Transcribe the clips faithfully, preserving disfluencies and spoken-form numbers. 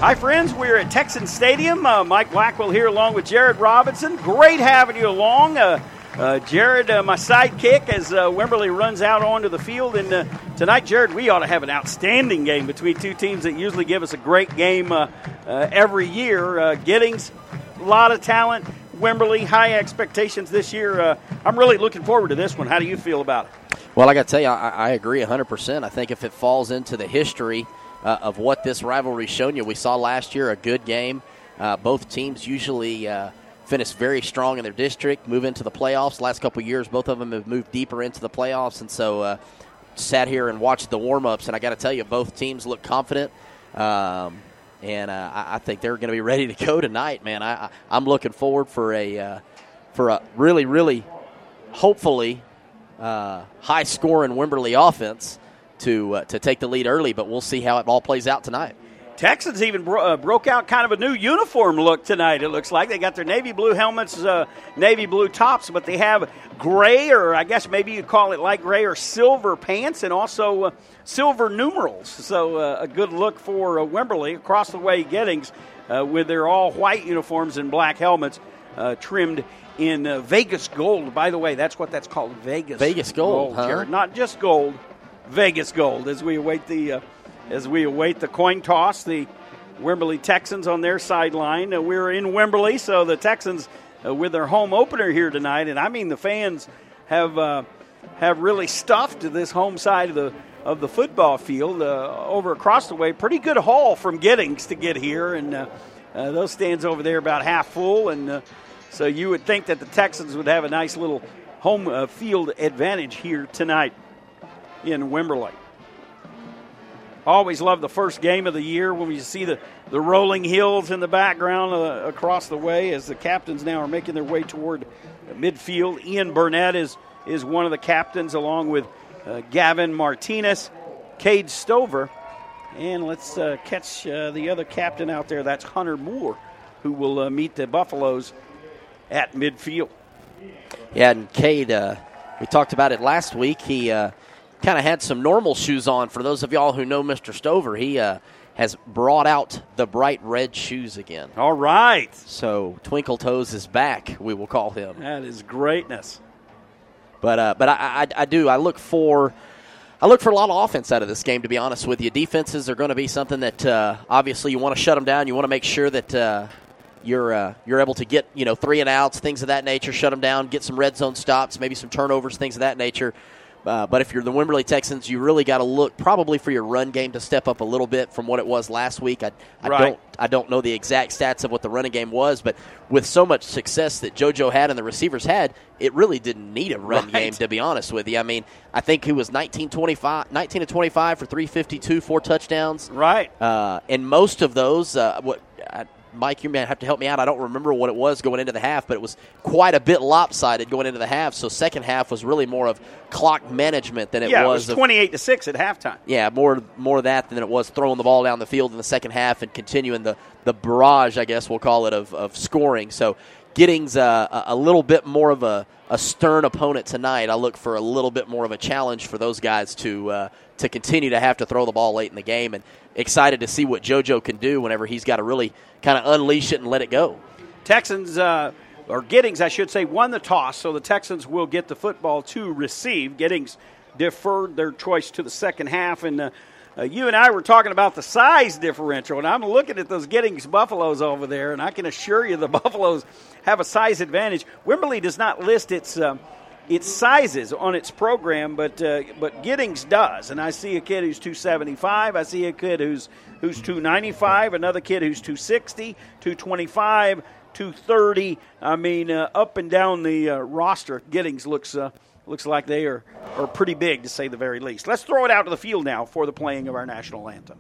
Hi, friends. We're at Texan Stadium. Uh, Mike Blackwell here along with Jared Robinson. Great having you along. Uh, uh, Jared, uh, my sidekick, as uh, Wimberley runs out onto the field. And uh, tonight, Jared, we ought to have an outstanding game between two teams that usually give us a great game uh, uh, every year. Uh, Giddings, a lot of talent. Wimberley, high expectations this year. Uh, I'm really looking forward to this one. How do you feel about it? Well, I got to tell you, I, I agree one hundred percent. I think if it falls into the history Uh, of what this rivalry's shown you. We saw last year a good game. Uh, both teams usually uh, finish very strong in their district, move into the playoffs. Last couple of years, both of them have moved deeper into the playoffs, and so uh, sat here and watched the warm-ups, and I got to tell you, both teams look confident, um, and uh, I, I think they're going to be ready to go tonight, man. I, I, I'm looking forward for a uh, for a really, really, hopefully, uh, high-scoring Wimberley offense to uh, to take the lead early, but we'll see how it all plays out tonight. Texans even bro- uh, broke out kind of a new uniform look tonight, it looks like. They got their navy blue helmets, uh, navy blue tops, but they have gray, or I guess maybe you'd call it light gray or silver pants, and also uh, silver numerals. So uh, a good look for uh, Wimberley. Across the way, Giddings, uh, with their all-white uniforms and black helmets, uh, trimmed in uh, Vegas gold. By the way, that's what that's called, Vegas, Vegas gold, gold huh? Jared. Not just gold, Vegas gold. As we await the uh, as we await the coin toss, the Wimberley Texans on their sideline. Uh, we're in Wimberley, so the Texans uh, with their home opener here tonight, and I mean the fans have uh, have really stuffed this home side of the of the football field uh, over across the way. Pretty good haul from Giddings to get here, and uh, uh, those stands over there about half full, and uh, so you would think that the Texans would have a nice little home uh, field advantage here tonight in Wimberley. Always love the first game of the year when we see the, the rolling hills in the background uh, across the way as the captains now are making their way toward midfield. Ian Burnett is, is one of the captains along with uh, Gavin Martinez, Cade Stover, and let's uh, catch uh, the other captain out there. That's Hunter Moore, who will uh, meet the Buffaloes at midfield. Yeah, and Cade, uh, we talked about it last week. He uh, kind of had some normal shoes on. For those of y'all who know Mister Stover, he uh, has brought out the bright red shoes again. All right. So Twinkle Toes is back, we will call him. That is greatness. But uh, but I, I I do I look for I look for a lot of offense out of this game. To be honest with you, defenses are going to be something that uh, obviously you want to shut them down. You want to make sure that uh, you're uh, you're able to get you know three and outs, things of that nature, shut them down, get some red zone stops, maybe some turnovers, things of that nature. Uh, but if you're the Wimberley Texans, you really got to look probably for your run game to step up a little bit from what it was last week. I, I right. don't I don't know the exact stats of what the running game was, but with so much success that JoJo had and the receivers had, it really didn't need a run right. game, to be honest with you. I mean, I think he was nineteen twenty-five, nineteen to twenty-five for three fifty-two, four touchdowns. Right. Uh, and most of those, uh, what I, Mike, you may have to help me out. I don't remember what it was going into the half, but it was quite a bit lopsided going into the half. So second half was really more of clock management than it yeah, was. Yeah, it was twenty-eight to six at halftime. Yeah, more more of that than it was throwing the ball down the field in the second half and continuing the, the barrage, I guess we'll call it, of, of scoring. So Giddings uh, a little bit more of a, a stern opponent tonight. I look for a little bit more of a challenge for those guys to uh, to continue to have to throw the ball late in the game, and excited to see what JoJo can do whenever he's got to really kind of unleash it and let it go. Texans, uh, or Giddings, I should say, won the toss, so the Texans will get the football to receive. Giddings deferred their choice to the second half, and uh, uh, you and I were talking about the size differential, and I'm looking at those Giddings Buffaloes over there, and I can assure you the Buffaloes have a size advantage. Wimberley does not list its um, its sizes on its program, but uh, but Giddings does. And I see a kid who's two seventy-five. I see a kid who's who's two ninety-five. Another kid who's two sixty, two twenty-five, two thirty. I mean, uh, up and down the uh, roster, Giddings looks uh, looks like they are are pretty big, to say the very least. Let's throw it out to the field now for the playing of our national anthem.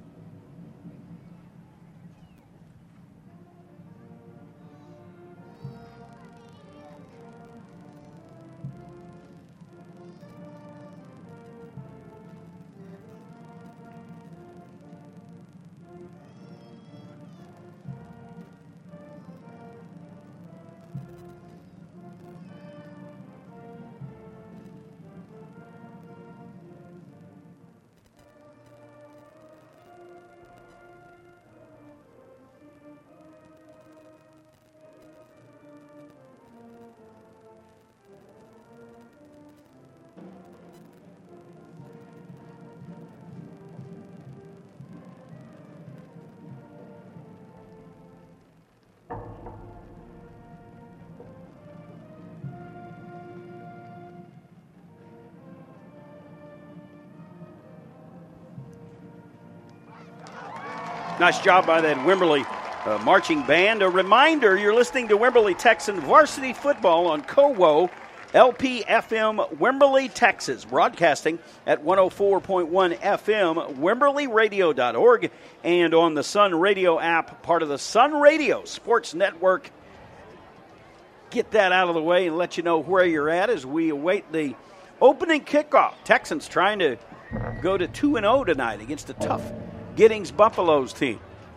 Nice job by that Wimberley uh, marching band. A reminder, you're listening to Wimberley Texan Varsity Football on C O W O L P F M Wimberley, Texas, broadcasting at one oh four point one F M, wimberley radio dot org, and on the Sun Radio app, part of the Sun Radio Sports Network. Get that out of the way and let you know where you're at as we await the opening kickoff. Texans trying to go to two and oh tonight against a tough Giddings Buffaloes team.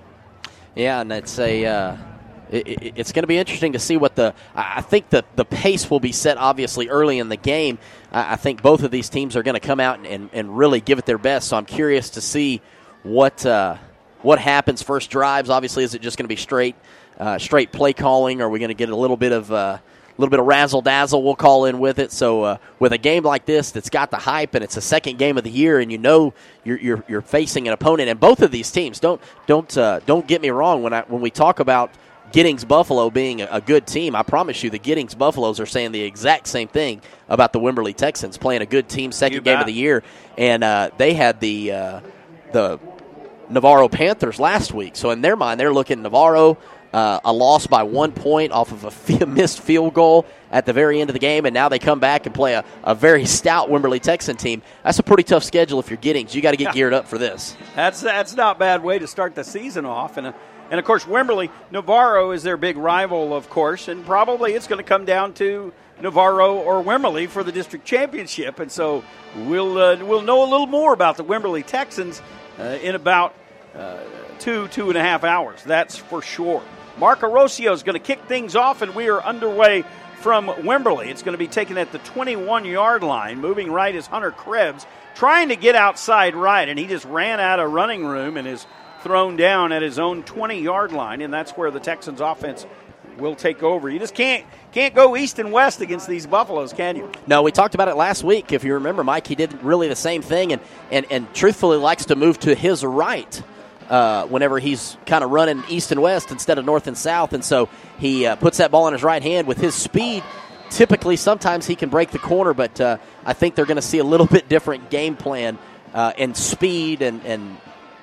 Yeah, and it's a uh, it, it, it's going to be interesting to see what the I think the the pace will be set obviously early in the game. I, I think both of these teams are going to come out and, and, and really give it their best. So I'm curious to see what uh, what happens first drives. Obviously, is it just going to be straight uh, straight play calling, or are we going to get a little bit of uh, a little bit of razzle-dazzle we'll call in with it. So uh, with a game like this that's got the hype and it's the second game of the year and you know you're you're, you're facing an opponent, and both of these teams, don't don't uh, don't get me wrong, when I when we talk about Giddings Buffalo being a, a good team, I promise you the Giddings Buffaloes are saying the exact same thing about the Wimberley Texans, playing a good team, second game of the year. And uh, they had the uh, the Navarro Panthers last week. So in their mind, they're looking at Navarro, Uh, a loss by one point off of a f- missed field goal at the very end of the game, and now they come back and play a, a very stout Wimberley Texan team. That's a pretty tough schedule if you're Giddings. You got to get geared up for this. That's that's not a bad way to start the season off. And, uh, and of course, Wimberley, Navarro is their big rival, of course, and probably it's going to come down to Navarro or Wimberley for the district championship. And so we'll, uh, we'll know a little more about the Wimberley Texans uh, in about uh, two, two and a half hours. That's for sure. Mark Arosio is going to kick things off, and we are underway from Wimberley. It's going to be taken at the twenty-one-yard line. Moving right is Hunter Krebs, trying to get outside right, and he just ran out of running room and is thrown down at his own twenty-yard line, and that's where the Texans offense will take over. You just can't can't go east and west against these Buffaloes, can you? No, we talked about it last week. If you remember, Mike, he did really the same thing, and, and, and truthfully likes to move to his right Uh, whenever he's kind of running east and west instead of north and south. And so he uh, puts that ball in his right hand with his speed. Typically, sometimes he can break the corner, but uh, I think they're going to see a little bit different game plan uh, and speed and, and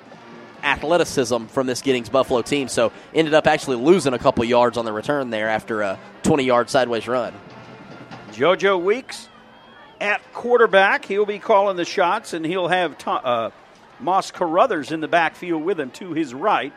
athleticism from this Giddings Buffalo team. So ended up actually losing a couple yards on the return there after a twenty-yard sideways run. JoJo Weeks at quarterback. He'll be calling the shots, and he'll have to, uh, Moss Carruthers in the backfield with him to his right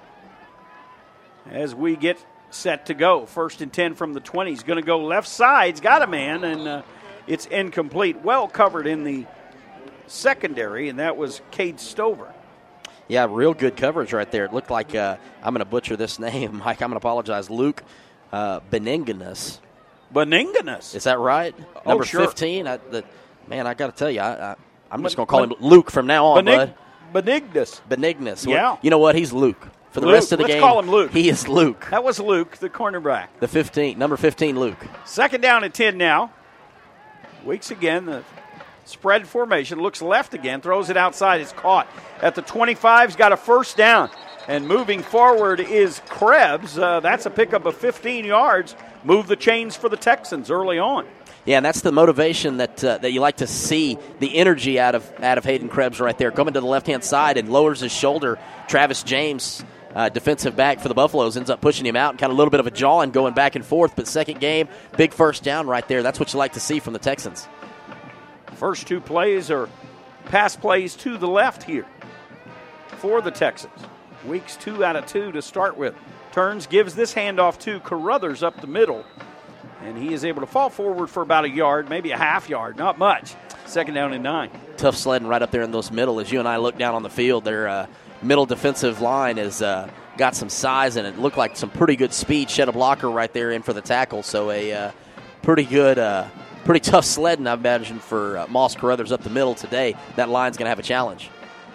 as we get set to go. First and ten from the twenty. He's going to go left side. He's got a man, and uh, it's incomplete. Well covered in the secondary, and that was Cade Stover. Yeah, real good coverage right there. It looked like, uh, I'm going to butcher this name, Mike. I'm going to apologize. Luke uh, Beninganus. Beninganus. Is that right? Oh, Number sure. fifteen. I, the, man, I got to tell you, I, I I'm just going to call him Luke from now on, Benig- bud. Benignus. Benignus. Yeah. You know what? He's Luke. For the Luke. rest of the Let's game, call him Luke. He is Luke. That was Luke, the cornerback. The fifteen, number fifteen, Luke. Second down and ten now. Weeks again, the spread formation, looks left again, throws it outside. It's caught at the twenty-five. He's got a first down. And moving forward is Krebs. Uh, that's a pickup of fifteen yards. Move the chains for the Texans early on. Yeah, and that's the motivation that uh, that you like to see, the energy out of out of Hayden Krebs right there. Coming to the left-hand side and lowers his shoulder. Travis James, uh, defensive back for the Buffaloes, ends up pushing him out and kind of a little bit of a jaw and going back and forth. But second game, big first down right there. That's what you like to see from the Texans. First two plays are pass plays to the left here for the Texans. Weeks two out of two to start with. Turns, gives this handoff to Carruthers up the middle. And he is able to fall forward for about a yard, maybe a half yard, not much. Second down and nine. Tough sledding right up there in those middle. As you and I look down on the field, their uh, middle defensive line has uh, got some size, and it looked like some pretty good speed. Shed a blocker right there in for the tackle. So a uh, pretty good, uh, pretty tough sledding, I imagine, for uh, Moss Carruthers up the middle today. That line's going to have a challenge.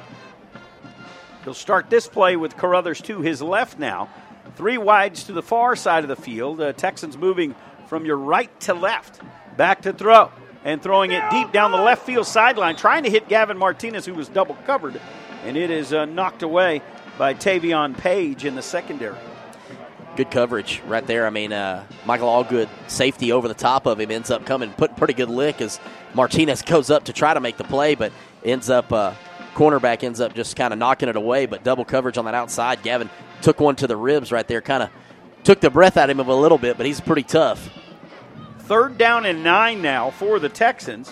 He'll start this play with Carruthers to his left now. Three wides to the far side of the field. Uh, Texans moving from your right to left. Back to throw. And throwing it deep down the left field sideline. Trying to hit Gavin Martinez, who was double covered. And it is uh, knocked away by Tavion Page in the secondary. Good coverage right there. I mean, uh, Michael Allgood, safety over the top of him, ends up coming, putting pretty good lick as Martinez goes up to try to make the play, but ends up uh, cornerback ends up just kind of knocking it away, but double coverage on that outside. Gavin took one to the ribs right there, kind of took the breath out of him a little bit, but he's pretty tough. Third down and nine now for the Texans.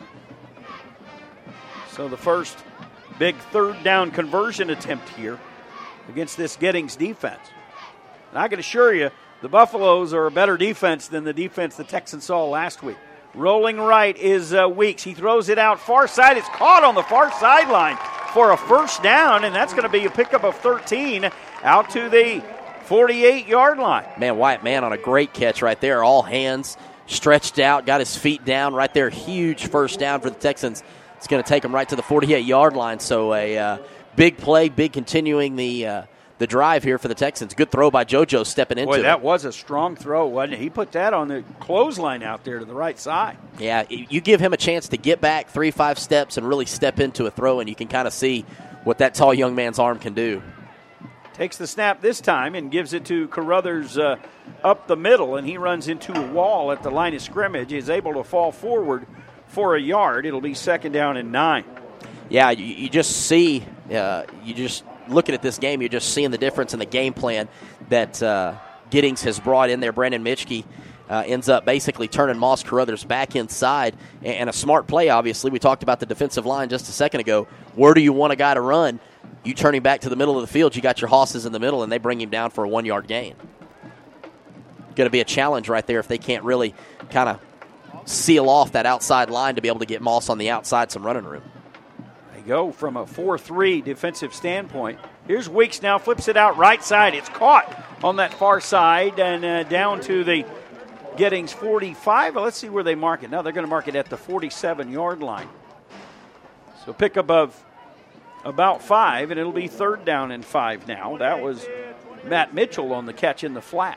So the first big third down conversion attempt here against this Giddings defense. And I can assure you, the Buffaloes are a better defense than the defense the Texans saw last week. Rolling right is uh, Weeks. He throws it out far side. It's caught on the far sideline for a first down, and that's going to be a pickup of thirteen out to the forty-eight-yard line. Man, Wyatt Mann on a great catch right there. All hands stretched out, got his feet down right there. Huge first down for the Texans. It's going to take them right to the forty-eight-yard line. So a uh, big play, big continuing the uh, the drive here for the Texans. Good throw by JoJo stepping into it. Boy, that was a strong throw, wasn't it? He put that on the clothesline out there to the right side. Yeah, you give him a chance to get back three, five steps and really step into a throw, and you can kind of see what that tall young man's arm can do. Takes the snap this time and gives it to Carruthers uh, up the middle, and he runs into a wall at the line of scrimmage. He's able to fall forward for a yard. It'll be second down and nine. Yeah, you, you just see, uh, you just looking at this game, you're just seeing the difference in the game plan that uh, Giddings has brought in there. Brandon Mitchke uh, ends up basically turning Moss Carruthers back inside, and, and a smart play, obviously. We talked about the defensive line just a second ago. Where do you want a guy to run? You turn him back to the middle of the field, you got your hosses in the middle, and they bring him down for a one-yard gain. Going to be a challenge right there if they can't really kind of seal off that outside line to be able to get Moss on the outside some running room. They go from a four three defensive standpoint. Here's Weeks now, flips it out right side. It's caught on that far side and uh, down to the Giddings forty-five. Well, let's see where they mark it. Now they're going to mark it at the forty-seven-yard line. So pick up of about five, and it'll be third down and five now. That was Matt Mitchell on the catch in the flat.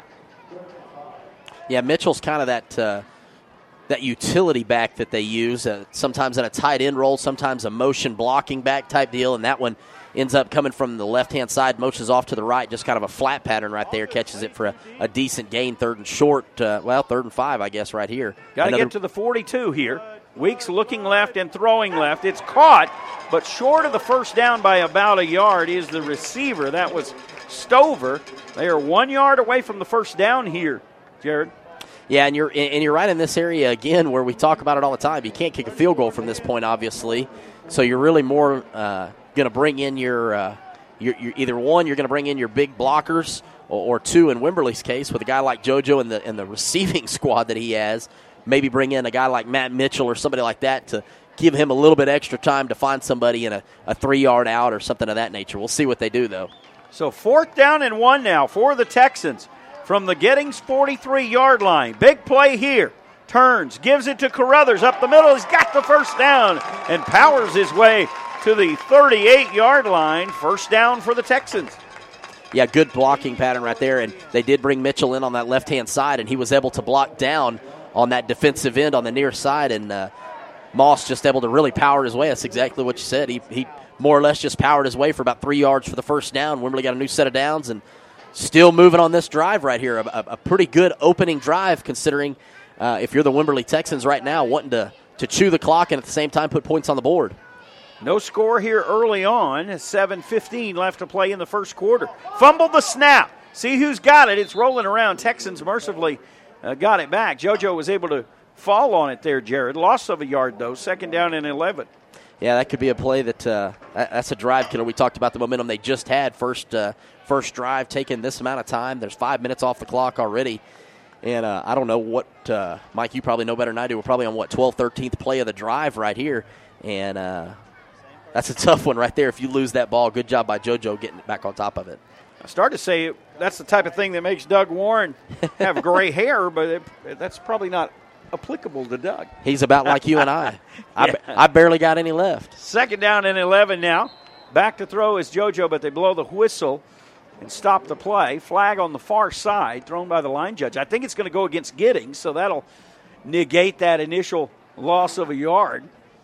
Yeah, Mitchell's kind of that uh, that utility back that they use, uh, sometimes in a tight end role, sometimes a motion blocking back type deal, and that one ends up coming from the left-hand side, motions off to the right, just kind of a flat pattern right there, catches it for a, a decent gain, third and short, uh, well, third and five, I guess, right here. Got to get to the forty-two here. Weeks looking left and throwing left. It's caught, but short of the first down by about a yard is the receiver. That was Stover. They are one yard away from the first down here, Jared. Yeah, and you're and you're right in this area again where we talk about it all the time. You can't kick a field goal from this point, obviously. So you're really more uh, going to bring in your, uh, your, your either one, you're going to bring in your big blockers, or, or two in Wimberley's case with a guy like JoJo and the and the receiving squad that he has. Maybe bring in a guy like Matt Mitchell or somebody like that to give him a little bit extra time to find somebody in a, a three-yard out or something of that nature. We'll see what they do, though. So fourth down and one now for the Texans from the Giddings forty-three-yard line. Big play here. Turns, gives it to Carruthers up the middle. He's got the first down and powers his way to the thirty-eight-yard line. First down for the Texans. Yeah, good blocking pattern right there, and they did bring Mitchell in on that left-hand side, and he was able to block down on that defensive end on the near side, and uh, Moss just able to really power his way. That's exactly what you said. He, he more or less just powered his way for about three yards for the first down. Wimberley got a new set of downs and still moving on this drive right here. A, a pretty good opening drive considering uh, if you're the Wimberley Texans right now wanting to, to chew the clock and at the same time put points on the board. No score here early on. seven fifteen left to play in the first quarter. Fumbled the snap. See who's got it. It's rolling around. Texans mercifully Uh, got it back. JoJo was able to fall on it there, Jared. Loss of a yard, though. Second down and eleven. Yeah, that could be a play that uh, that's a drive killer. We talked about the momentum they just had. First uh, first drive taking this amount of time. There's five minutes off the clock already. And uh, I don't know what, uh, Mike, you probably know better than I do. We're probably on, what, twelfth, thirteenth play of the drive right here. And uh, that's a tough one right there. If you lose that ball, good job by JoJo getting back on top of it. I started to say that's the type of thing that makes Doug Warren have gray hair, but it, that's probably not applicable to Doug. He's about like you and I. Yeah. I. I barely got any left. Second down and eleven now. Back to throw is JoJo, but they blow the whistle and stop the play. Flag on the far side, thrown by the line judge. I think it's going to go against Giddings, so that'll negate that initial loss of a yard.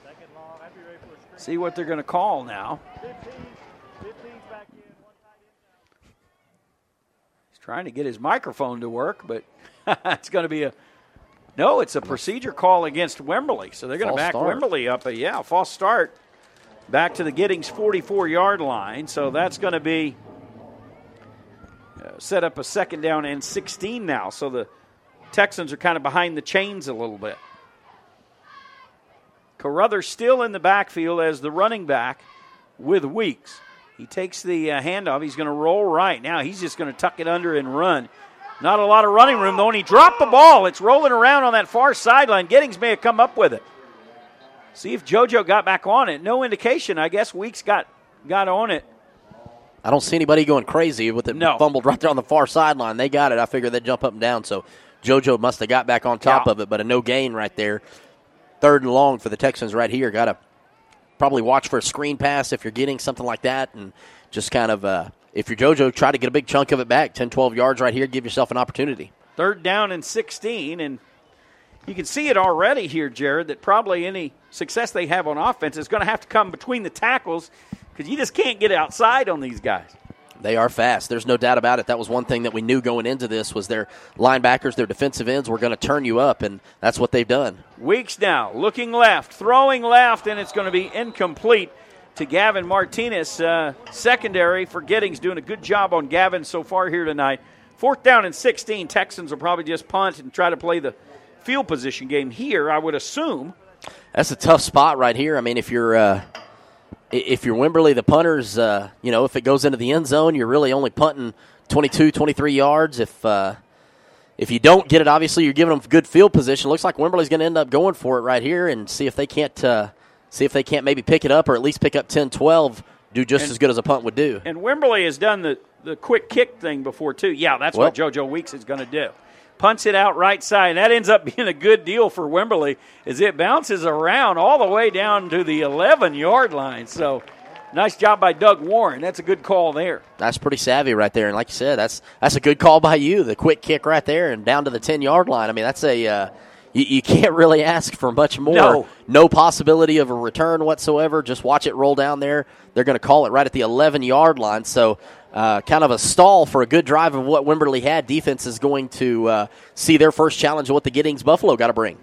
See what they're going to call now. Trying to get his microphone to work, but it's going to be a – no, it's a procedure call against Wimberley. So they're going to back start. Wimberley up. A, yeah, false start. back to the Giddings forty-four-yard line. So that's going to be uh, set up a second down and sixteen now. So the Texans are kind of behind the chains a little bit. Carruthers still in the backfield as the running back with Weeks. He takes the uh, handoff. He's going to roll right. Now he's just going to tuck it under and run. Not a lot of running room, though, and he dropped the ball. It's rolling around on that far sideline. Giddings may have come up with it. See if JoJo got back on it. No indication. I guess Weeks got, got on it. I don't see anybody going crazy with it no. fumbled right there on the far sideline. They got it. I figured they'd jump up and down, so JoJo must have got back on top yeah. of it, but a no gain right there. Third and long for the Texans right here. Got to probably watch for a screen pass if you're getting something like that, and just kind of, uh, if you're JoJo, try to get a big chunk of it back. ten, twelve yards right here, give yourself an opportunity. Third down and sixteen, and you can see it already here, Jared, that probably any success they have on offense is going to have to come between the tackles because you just can't get outside on these guys. They are fast. There's no doubt about it. That was one thing that we knew going into this was their linebackers, their defensive ends were going to turn you up, and that's what they've done. Weeks now, looking left, throwing left, and it's going to be incomplete to Gavin Martinez. Uh, secondary for Giddings doing a good job on Gavin so far here tonight. Fourth down and sixteen. Texans will probably just punt and try to play the field position game here, I would assume. That's a tough spot right here. I mean, if you're uh, if you're Wimberley, the punters, uh, you know, if it goes into the end zone, you're really only punting twenty-two, twenty-three yards. If uh, if you don't get it, obviously you're giving them good field position. Looks like Wimberley's going to end up going for it right here and see if they can't uh, see if they can't maybe pick it up or at least pick up ten, twelve, do just and, as good as a punt would do. And Wimberley has done the, the quick kick thing before, too. Yeah, that's well, what JoJo Weeks is going to do. Punts it out right side. And that ends up being a good deal for Wimberley as it bounces around all the way down to the eleven-yard line. So nice job by Doug Warren. That's a good call there. That's pretty savvy right there. And like you said, that's that's a good call by you, the quick kick right there and down to the ten-yard line. I mean, that's a uh, you, you can't really ask for much more. No. No possibility of a return whatsoever. Just watch it roll down there. They're going to call it right at the eleven-yard line. So Uh, kind of a stall for a good drive of what Wimberley had. Defense is going to uh, see their first challenge of what the Giddings Buffalo got to bring.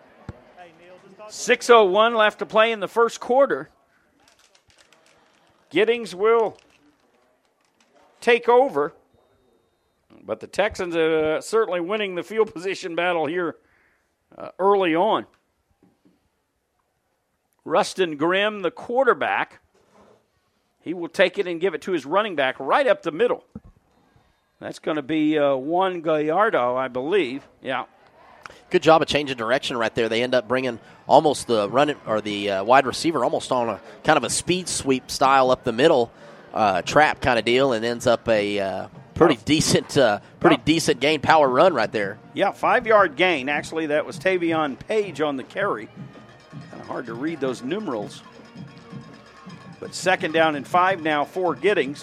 six oh one left to play in the first quarter. Giddings will take over, but the Texans are uh, certainly winning the field position battle here uh, early on. Rustin Grimm, the quarterback, he will take it and give it to his running back right up the middle. That's going to be uh, Juan Gallardo, I believe. Yeah. Good job of changing direction right there. They end up bringing almost the run or the uh, wide receiver almost on a kind of a speed sweep style up the middle, uh, trap kind of deal, and ends up a uh, pretty oh. decent, uh, pretty oh. decent gain power run right there. Yeah, five-yard gain. Actually, that was Tavion Page on the carry. Kind of hard to read those numerals. But second down and five now for Giddings.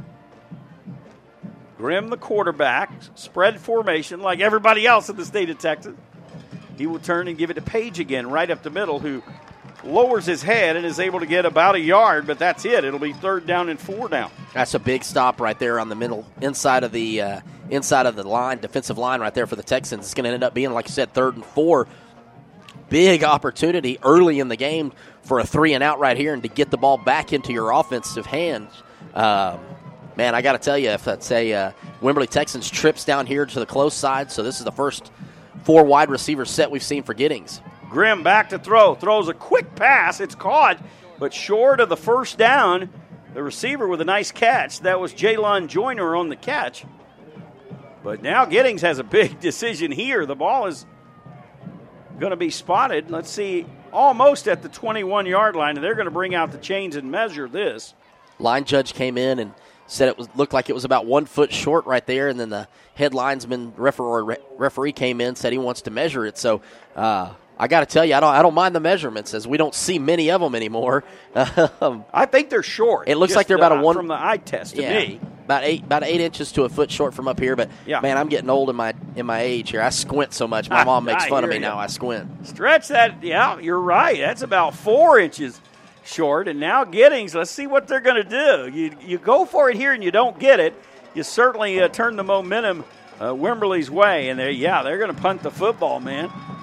Grimm, the quarterback, spread formation like everybody else in the state of Texas. He will turn and give it to Page again, right up the middle, who lowers his head and is able to get about a yard, but that's it. It'll be third down and four now. That's a big stop right there on the middle, inside of the uh, inside of the line, defensive line right there for the Texans. It's going to end up being, like you said, third and four. Big opportunity early in the game for a three and out right here and to get the ball back into your offensive hands. Um, man, I got to tell you, if that's a uh, Wimberley Texans trips down here to the close side, so this is the first four wide receiver set we've seen for Giddings. Grimm back to throw, throws a quick pass. It's caught, but short of the first down. The receiver with a nice catch. That was Jaylon Joyner on the catch. But now Giddings has a big decision here. The ball is going to be spotted. Let's see, almost at the twenty-one-yard line, and they're going to bring out the chains and measure this. Line judge came in and said it was looked like it was about one foot short right there, and then the head linesman referee, referee came in, said he wants to measure it. So uh, I got to tell you, I don't I don't mind the measurements as we don't see many of them anymore. um, I think they're short. It looks just, like they're about uh, a one from the eye test to yeah, me. About eight about eight inches to a foot short from up here. But yeah. man, I'm getting old in my in my age here. I squint so much. My mom makes I fun of me you. now. I squint. Stretch that. Yeah, you're right. That's about four inches short. And now Giddings, let's see what they're going to do. You you go for it here and you don't get it. You certainly uh, turn the momentum uh, Wimberley's way. And, they yeah, they're going to punt the football, man.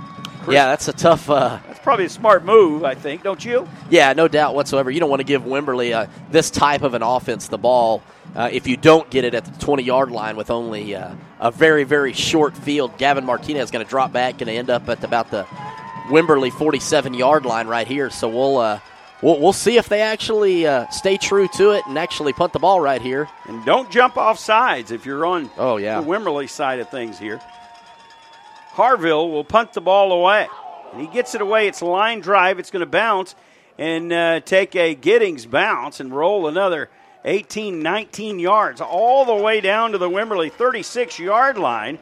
Chris, yeah, that's a tough. Uh, that's probably a smart move, I think, don't you? Yeah, no doubt whatsoever. You don't want to give Wimberley uh, this type of an offense the ball uh, if you don't get it at the twenty-yard line with only uh, a very, very short field. Gavin Martinez is going to drop back, going to end up at about the Wimberley forty-seven-yard line right here. So we'll uh, we'll, we'll see if they actually uh, stay true to it and actually punt the ball right here. And don't jump off sides if you're on oh, yeah. the Wimberley side of things here. Harville will punt the ball away. And he gets it away. It's a line drive. It's going to bounce and uh, take a Giddings bounce and roll another eighteen, nineteen yards all the way down to the Wimberley thirty-six-yard line.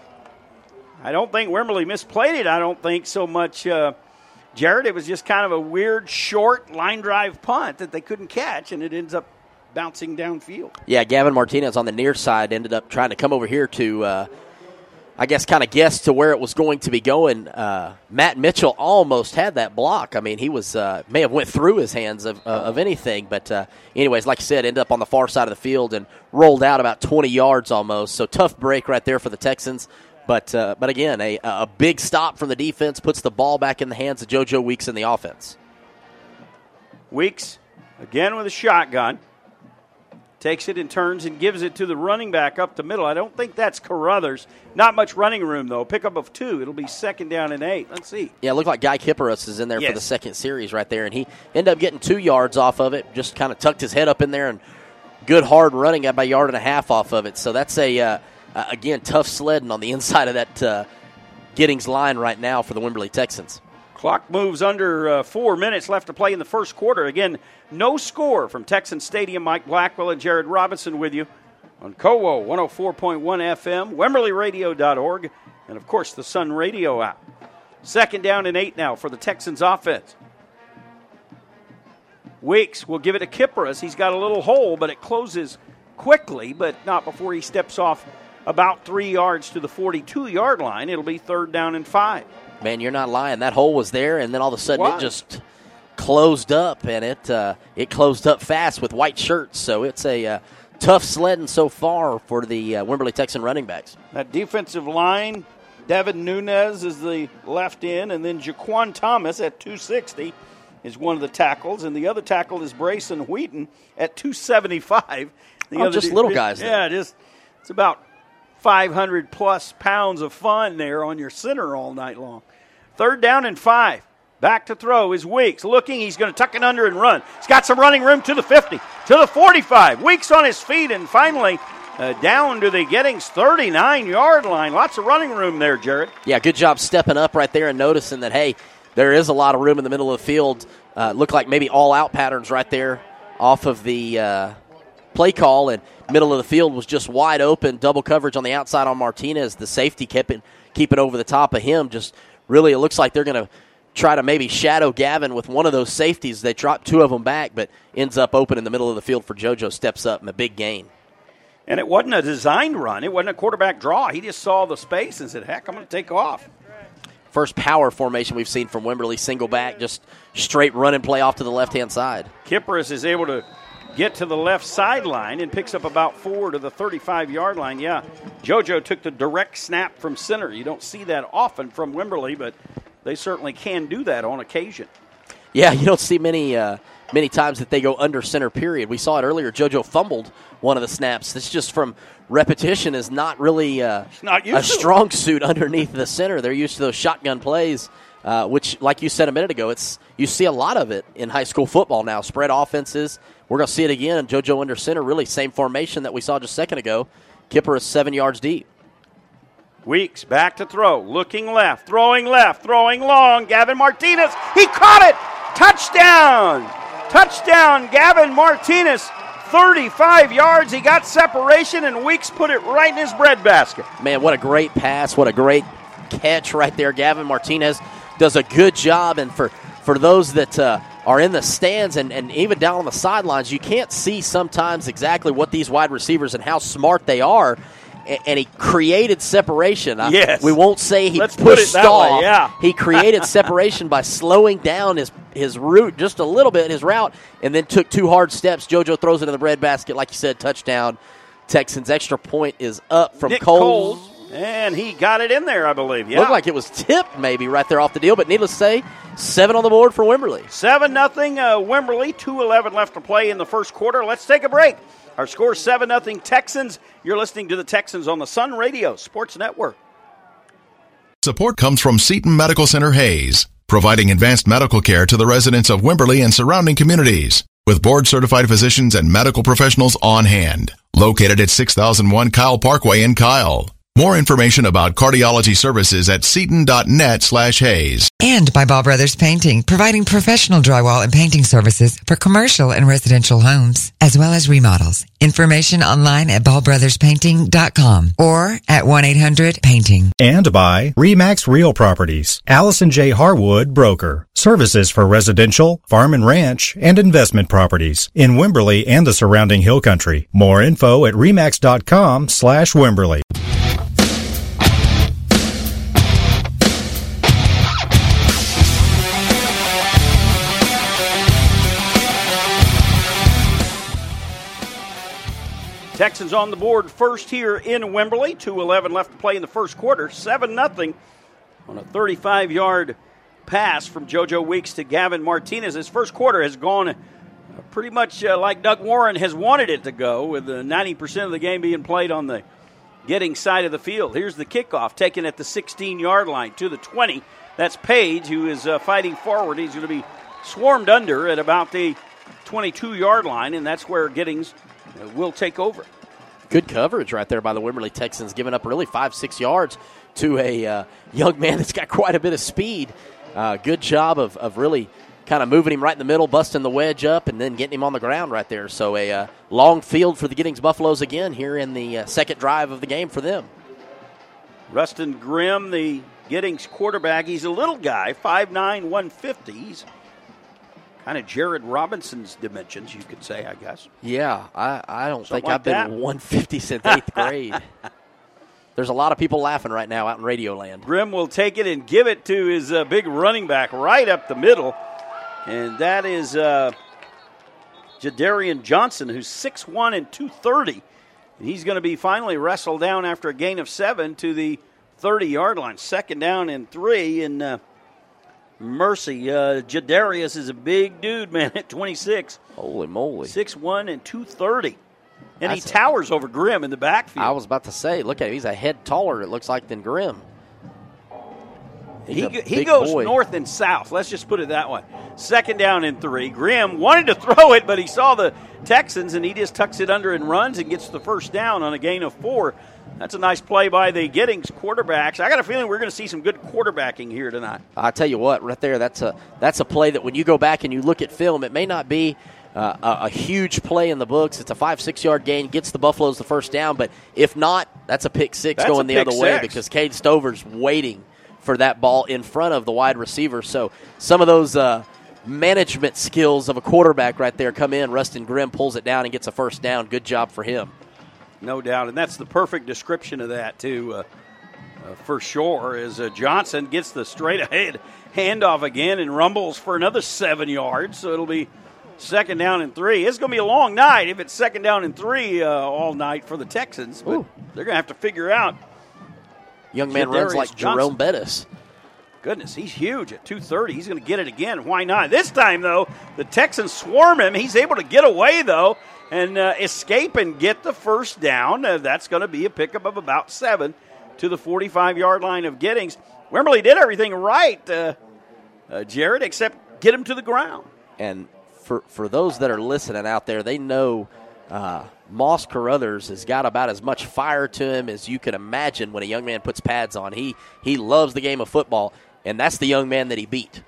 I don't think Wimberley misplayed it. I don't think so much, uh, Jared. It was just kind of a weird, short line drive punt that they couldn't catch, and it ends up bouncing downfield. Yeah, Gavin Martinez on the near side ended up trying to come over here to uh, – I guess kind of guessed to where it was going to be going. Uh, Matt Mitchell almost had that block. I mean, he was uh, may have went through his hands of, uh, of anything. But uh, anyways, like I said, ended up on the far side of the field and rolled out about twenty yards almost. So tough break right there for the Texans. But uh, but again, a, a big stop from the defense puts the ball back in the hands of JoJo Weeks in the offense. Weeks, again with a shotgun. Takes it and turns and gives it to the running back up the middle. I don't think that's Carruthers. Not much running room, though. Pickup of two. It'll be second down and eight. Let's see. Yeah, it looked like Guy Kipperus is in there yes. for the second series right there, and he ended up getting two yards off of it, just kind of tucked his head up in there, and good hard running, got about a yard and a half off of it. So that's, a uh, uh, again, tough sledding on the inside of that uh, Giddings line right now for the Wimberley Texans. Clock moves under uh, four minutes left to play in the first quarter. Again, no score from Texan Stadium. Mike Blackwell and Jared Robinson with you on C O W O one oh four point one F M, Wimberley Radio dot org, and, of course, the Sun Radio app. Second down and eight now for the Texans offense. Weeks will give it to Kipperus. He's got a little hole, but it closes quickly, but not before he steps off about three yards to the forty-two-yard line. It'll be third down and five. Man, you're not lying. That hole was there, and then all of a sudden What? it just closed up, and it uh, it closed up fast with white shirts. So it's a uh, tough sledding so far for the uh, Wimberley Texan running backs. That defensive line, Devin Nunez is the left end, and then Jaquan Thomas at two sixty is one of the tackles, and the other tackle is Brayson Wheaton at two seventy-five. The oh, other just de- little guys there. Yeah, just it's about five hundred plus pounds of fun there on your center all night long. Third down and five. Back to throw is Weeks. Looking, he's going to tuck it under and run. He's got some running room to the fifty, to the forty-five. Weeks on his feet, and finally uh, down to the Giddings thirty-nine-yard line. Lots of running room there, Jared. Yeah, good job stepping up right there and noticing that, hey, there is a lot of room in the middle of the field. Uh, look like maybe all-out patterns right there off of the uh, play call, and middle of the field was just wide open. Double coverage on the outside on Martinez. The safety kept it, keep it over the top of him. Just really, it looks like they're going to try to maybe shadow Gavin with one of those safeties. They dropped two of them back, but ends up open in the middle of the field for JoJo. Steps up in a big gain. And it wasn't a designed run. It wasn't a quarterback draw. He just saw the space and said, heck, I'm going to take off. First power formation we've seen from Wimberley, single back, just straight run and play off to the left-hand side. Kipperus is able to get to the left sideline and picks up about four to the thirty-five-yard line. Yeah, JoJo took the direct snap from center. You don't see that often from Wimberley, but they certainly can do that on occasion. Yeah, you don't see many uh, many times that they go under center period. We saw it earlier. JoJo fumbled one of the snaps. This just from repetition is not really uh, not a strong suit underneath the center. They're used to those shotgun plays, uh, which, like you said a minute ago, it's you see a lot of it in high school football now. Spread offenses. We're going to see it again. JoJo under center, really same formation that we saw just a second ago. Kipper is seven yards deep. Weeks back to throw, looking left, throwing left, throwing long. Gavin Martinez, he caught it! Touchdown! Touchdown, Gavin Martinez. thirty-five yards. He got separation, and Weeks put it right in his breadbasket. Man, what a great pass. What a great catch right there. Gavin Martinez does a good job, and for, for those that uh, are in the stands and, and even down on the sidelines, you can't see sometimes exactly what these wide receivers and how smart they are. And he created separation. Yes. We won't say he Let's pushed put it that off. way, yeah. He created separation by slowing down his, his route just a little bit, his route, and then took two hard steps. JoJo throws it in the breadbasket, like you said, touchdown. Texans extra point is up from Nick Coles. Coles And he got it in there, I believe. Yeah. Looked like it was tipped maybe right there off the deal, but needless to say, seven on the board for Wimberley. seven nothing uh, Wimberley, two eleven left to play in the first quarter. Let's take a break. Our score seven nothing Texans. You're listening to the Texans on the Sun Radio Sports Network. Support comes from Seton Medical Center Hayes, providing advanced medical care to the residents of Wimberley and surrounding communities, with board-certified physicians and medical professionals on hand. Located at six thousand one Kyle Parkway in Kyle. More information about cardiology services at seton.net slash Hayes. And by Ball Brothers Painting, providing professional drywall and painting services for commercial and residential homes, as well as remodels. Information online at ball brothers painting dot com or at one eight hundred painting. And by Remax Real Properties, Allison J. Harwood, broker. Services for residential, farm and ranch, and investment properties in Wimberley and the surrounding hill country. More info at remax.com slash Wimberley. Texans on the board first here in Wimberley. two eleven left to play in the first quarter. seven nothing on a thirty-five-yard pass from JoJo Weeks to Gavin Martinez. His first quarter has gone uh, pretty much uh, like Doug Warren has wanted it to go, with uh, ninety percent of the game being played on the getting side of the field. Here's the kickoff, taken at the sixteen-yard line to the twenty. That's Page, who is uh, fighting forward. He's going to be swarmed under at about the twenty-two-yard line, and that's where Giddings uh, will take over. Good coverage right there by the Wimberley Texans, giving up really five, six yards to a uh, young man that's got quite a bit of speed. Uh, good job of, of really kind of moving him right in the middle, busting the wedge up, and then getting him on the ground right there. So a uh, long field for the Giddings Buffaloes again here in the uh, second drive of the game for them. Rustin Grimm, the Giddings quarterback, he's a little guy, five nine, one fifty. He's kind of Jared Robinson's dimensions, you could say, I guess. Yeah, I, I don't Something think like I've been that. one fifty since eighth grade. There's a lot of people laughing right now out in Radio Land. Grimm will take it and give it to his uh, big running back right up the middle. And that is uh, Jadarian Johnson, who's six one and two thirty. And he's going to be finally wrestled down after a gain of seven to the thirty-yard line. Second down and three. And uh, mercy, uh, Jadarius is a big dude, man, at twenty-six. Holy moly. six one and two thirty. And That's he a- towers over Grimm in the backfield. I was about to say, look at him. He's a head taller, it looks like, than Grimm. He's He, a he big goes boy. north and south. Let's just put it that way. Second down and three. Grimm wanted to throw it, but he saw the Texans, and he just tucks it under and runs and gets the first down on a gain of four. That's a nice play by the Giddings quarterbacks. I got a feeling we're going to see some good quarterbacking here tonight. I tell you what, right there, that's a that's a play that when you go back and you look at film, it may not be uh, a, a huge play in the books. It's a five, six-yard gain, gets the Buffaloes the first down, but if not, that's a pick six That's going a the pick other way six. because Cade Stover's waiting for that ball in front of the wide receiver. So some of those uh, management skills of a quarterback right there come in. Rustin Grimm pulls it down and gets a first down. Good job for him. No doubt, and that's the perfect description of that, too, uh, uh, for sure, as uh, Johnson gets the straight-ahead handoff again and rumbles for another seven yards, so it'll be second down and three. It's going to be a long night if it's second down and three uh, all night for the Texans, but Ooh. they're going to have to figure out. Young man Jadarius runs like Johnson. Jerome Bettis. Goodness, he's huge at two thirty. He's going to get it again. Why not? This time, though, the Texans swarm him. He's able to get away, though, and uh, escape and get the first down. Uh, that's going to be a pickup of about seven to the forty-five-yard line of Giddings. Wimberley did everything right, uh, uh, Jared, except get him to the ground. And for for those that are listening out there, they know uh, Moss Carruthers has got about as much fire to him as you can imagine when a young man puts pads on. He he loves the game of football, and that's the young man that he beat.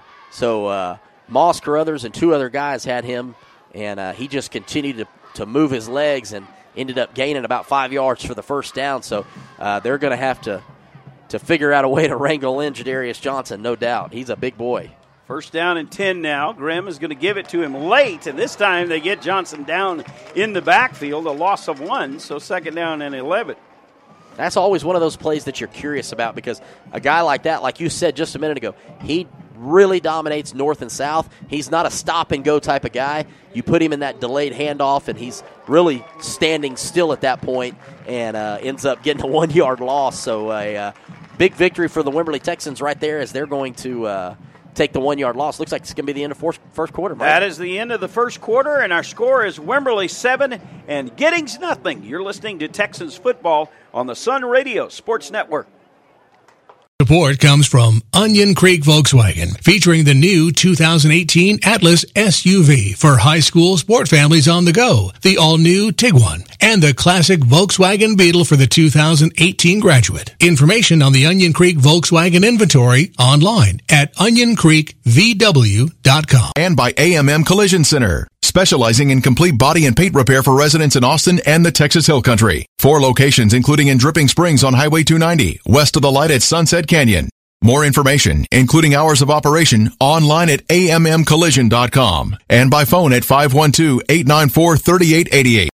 So uh, Moss Carruthers and two other guys had him, and uh, he just continued to, to move his legs and ended up gaining about five yards for the first down. So uh, they're going to have to to figure out a way to wrangle in Jadarius Johnson, no doubt. He's a big boy. First down and ten now. Grimm is going to give it to him late, and this time they get Johnson down in the backfield, a loss of one, so second down and eleven. That's always one of those plays that you're curious about because a guy like that, like you said just a minute ago, he really dominates north and south. He's not a stop-and-go type of guy. You put him in that delayed handoff, and he's really standing still at that point and uh, ends up getting a one-yard loss. So a uh, big victory for the Wimberley Texans right there as they're going to uh, take the one-yard loss. Looks like it's going to be the end of first, first quarter. Mike. That is the end of the first quarter, and our score is Wimberley seven and Giddings nothing. You're listening to Texans football on the Sun Radio Sports Network. Support comes from Onion Creek Volkswagen, featuring the new two thousand eighteen Atlas S U V for high school sport families on the go, the all-new Tiguan, and the classic Volkswagen Beetle for the two thousand eighteen graduate. Information on the Onion Creek Volkswagen inventory online at onion creek v w dot com. And by A M M Collision Center, specializing in complete body and paint repair for residents in Austin and the Texas Hill Country. Four locations, including in Dripping Springs on Highway two ninety, west of the light at Sunset Canyon. More information, including hours of operation, online at a m m collision dot com and by phone at five one two, eight nine four, three eight eight eight.